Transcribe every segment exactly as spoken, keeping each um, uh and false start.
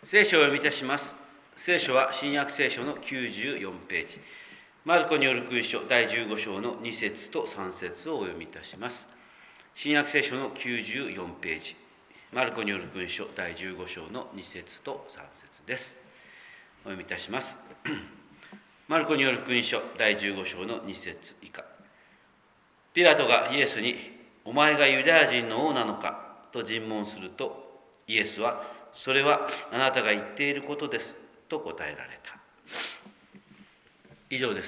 聖書を読みいたします。聖書は新約聖書のきゅうじゅうよんページ、マルコによる福音書だいじゅうご章のに節とさん節をお読みいたします。新約聖書のきゅうじゅうよんページ、マルコによる福音書だいじゅうご章のに節とさん節です。お読みいたします。マルコによる福音書だいじゅうご章のに節以下。ピラトがイエスに、お前がユダヤ人の王なのかと尋問すると、イエスは、それはあなたが言っていることですと答えられた。以上です。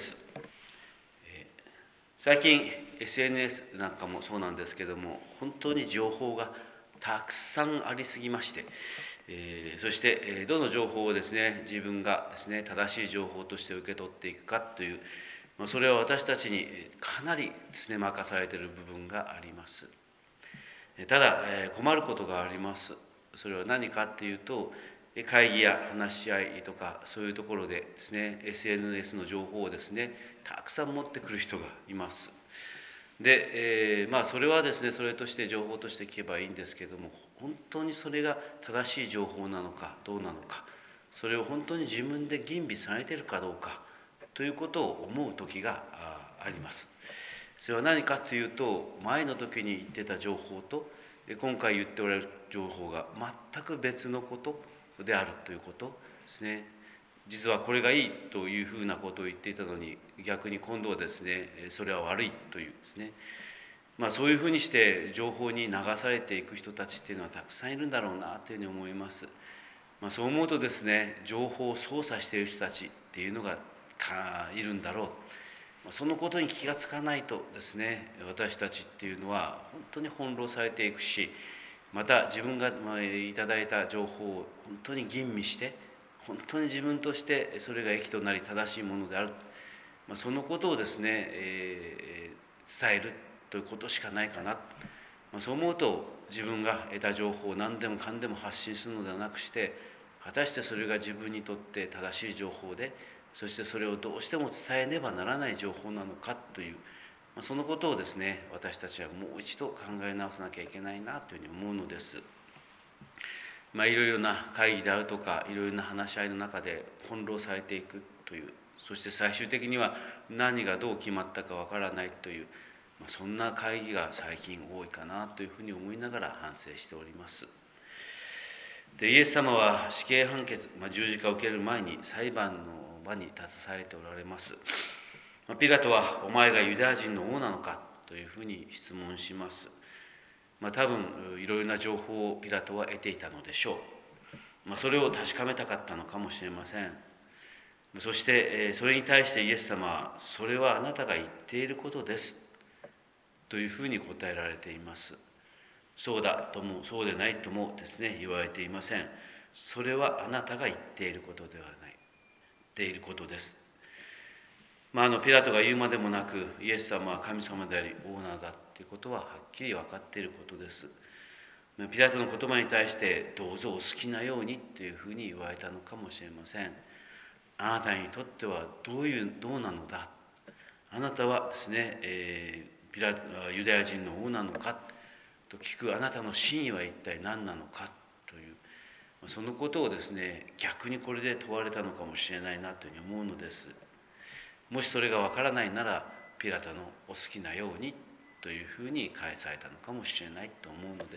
最近 エスエヌエス なんかもそうなんですけども、本当に情報がたくさんありすぎまして、えー、そしてどの情報をですね、自分がですね、正しい情報として受け取っていくかという、それは私たちにかなりですね、任されている部分があります。ただ、困ることがあります。それは何かっていうと、会議や話し合いとかそういうところでですね、エスエヌエス の情報をですね、たくさん持ってくる人がいます。で、えー、まあそれはですね、それとして情報として聞けばいいんですけども、本当にそれが正しい情報なのかどうなのか、それを本当に自分で吟味されているかどうかということを思う時があります。それは何かというと、前の時に言ってた情報と今回言っておられる情報が全く別のことであるということですね。実はこれがいいというふうなことを言っていたのに、逆に今度はですね、それは悪いというですね、まあそういうふうにして情報に流されていく人たちっていうのはたくさんいるんだろうなというふうに思います。まあ、そう思うとですね、情報を操作している人たちっていうのがいるんだろう。そのことに気がつかないとですね、私たちっていうのは本当に翻弄されていくし、また自分がいただいた情報を本当に吟味して、本当に自分としてそれが益となり正しいものである、そのことをですね、えー、伝えるということしかないかな。そう思うと、自分が得た情報を何でもかんでも発信するのではなくして、果たしてそれが自分にとって正しい情報で、そしてそれをどうしても伝えねばならない情報なのかという、そのことをですね、私たちはもう一度考え直さなきゃいけないなというふうに思うのです。まあ、いろいろな会議であるとか、いろいろな話し合いの中で翻弄されていくという、そして最終的には何がどう決まったかわからないという、まあ、そんな会議が最近多いかなというふうに思いながら反省しております。で、イエス様は死刑判決、まあ、十字架を受ける前に裁判の場に立たされておられます。ピラトは、お前がユダヤ人の王なのかというふうに質問します。まあ、多分いろいろな情報をピラトは得ていたのでしょう。まあ、それを確かめたかったのかもしれません。そしてそれに対してイエス様は、それはあなたが言っていることですというふうに答えられています。そうだともそうでないともですね、言われていません。それはあなたが言っていることではない、言っていることです。まあ、あのピラトが言うまでもなく、イエス様は神様でありオーナーだということははっきり分かっていることです。ピラトの言葉に対して、どうぞお好きなようにというふうに言われたのかもしれません。あなたにとってはどういうどうなのだ、あなたはですね、えー、ピラユダヤ人の王なのかと聞くあなたの真意は一体何なのかという、そのことをですね、逆にこれで問われたのかもしれないなというふうに思うのです。もしそれがわからないなら、ピラトのお好きなようにというふうに返されたのかもしれないと思うのです。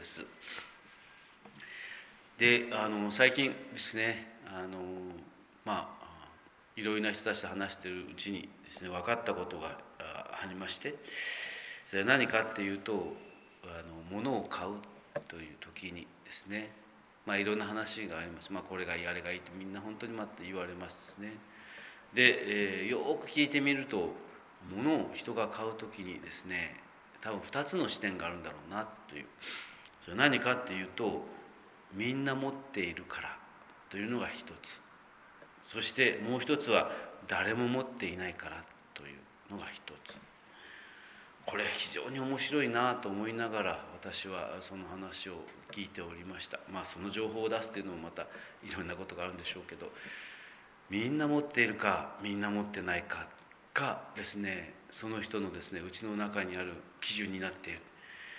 で、あの最近ですね、あのまあいろいろな人たちと話しているうちにですね、分かったことがありまして、それは何かっていうと、あの物を買うという時にですね、まあいろんな話があります。まあこれがいいあれがいいってみんな本当にまって言われますね。で、えー、よく聞いてみると、物を人が買う時にですね、多分ふたつの視点があるんだろうなという。それは何かっていうと、みんな持っているからというのが一つ。そしてもう一つは、誰も持っていないからというのが一つ。これ非常に面白いなと思いながら、私はその話を聞いておりました。まあその情報を出すっていうのもまたいろんなことがあるんでしょうけど、みんな持っているかみんな持ってないかがですね、その人のですね、うちの中にある基準になっている。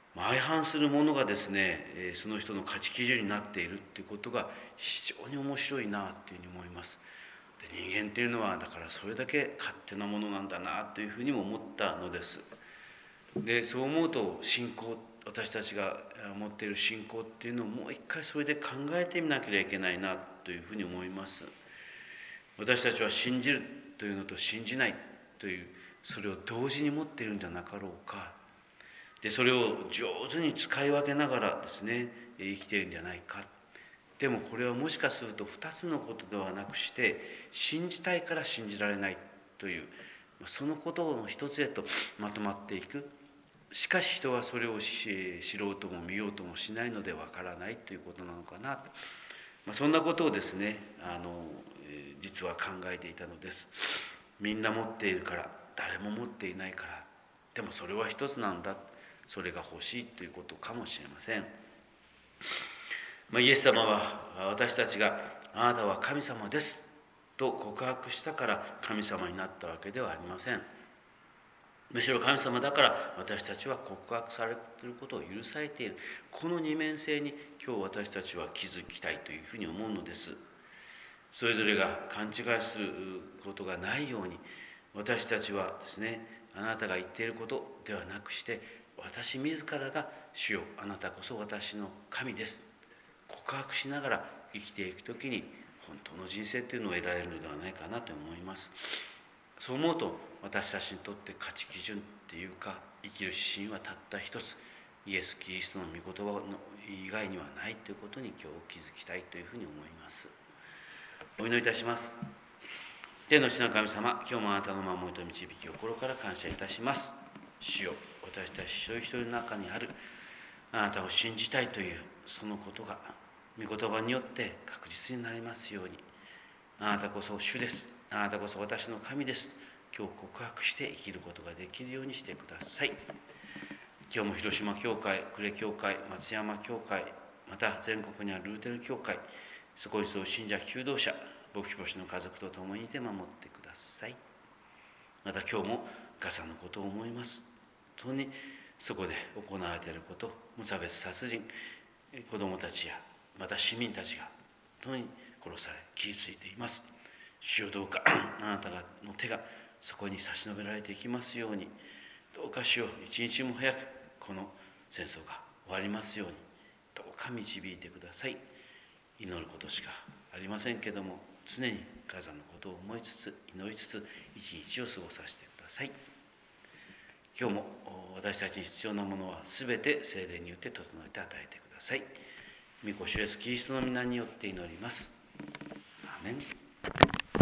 相反するものがですね、その人の価値基準になっているっていうことが非常に面白いなというふうに思います。で、人間っていうのはだからそれだけ勝手なものなんだなというふうにも思ったのです。で、そう思うと信仰、私たちが持っている信仰っていうのをもう一回それで考えてみなければいけないなというふうに思います。私たちは信じるというのと信じないという、それを同時に持っているんじゃなかろうか。で、それを上手に使い分けながらですね、生きているんじゃないか。でもこれはもしかすると二つのことではなくして、信じたいから信じられないという、そのことの一つへとまとまっていく。しかし人はそれを知ろうとも見ようともしないのでわからないということなのかなと、まあ、そんなことをですね、あの実は考えていたのです。みんな持っているから、誰も持っていないから、でもそれは一つなんだ、それが欲しいということかもしれません。まあ、イエス様は私たちがあなたは神様ですと告白したから神様になったわけではありません。むしろ神様だから私たちは告白されていることを許されている。この二面性に今日私たちは気づきたいというふうに思うのです。それぞれが勘違いすることがないように、私たちはですね、あなたが言っていることではなくして、私自らが主よ、あなたこそ私の神です告白しながら生きていくときに、本当の人生というのを得られるのではないかなと思います。そう思うと、私たちにとって価値基準っていうか、生きる指針はたった一つ、イエス・キリストの御言葉の以外にはないということに今日気づきたいというふうに思います。お祈りいたします。天の父なる神様、今日もあなたの守りと導きを心から感謝いたします。主よ、私たち一人一人の中にあるあなたを信じたいというそのことが御言葉によって確実になりますように、あなたこそ主です、あなたこそ私の神です、今日告白して生きることができるようにしてください。今日も広島教会、呉教会、松山教会、また全国にあるルーテル教会、そこに住む信者求道者、牧師牧師の家族と共にいて守ってください。また今日もガザのことを思います。本当にそこで行われていること、無差別殺人、子どもたちやまた市民たちが本当に殺され傷ついています。主よ、どうかあなたの手がそこに差し伸べられていきますように、どうか主よ、一日も早くこの戦争が終わりますように、どうか導いてください。祈ることしかありませんけども、常にガザのことを思いつつ祈りつつ一日を過ごさせてください。今日も私たちに必要なものはすべて聖霊によって整えて与えてください。御子主イエスキリストの皆によって祈ります。アーメン。